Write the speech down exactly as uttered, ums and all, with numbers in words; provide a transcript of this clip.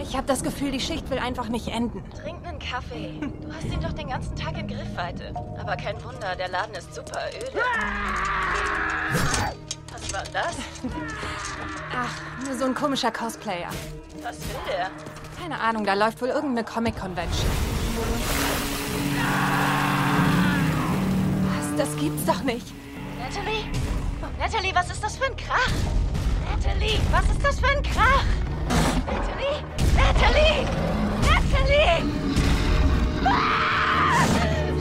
Ich habe das Gefühl, die Schicht will einfach nicht enden. Trink einen Kaffee. Du hast ihn doch den ganzen Tag in Griffweite. Aber kein Wunder, der Laden ist super öde. Was war das? Ach, nur so ein komischer Cosplayer. Was will der? Keine Ahnung, da läuft wohl irgendeine Comic-Convention. Was? Das gibt's doch nicht. Natalie? Natalie, was ist das für ein Krach? Natalie, was ist das für ein Krach?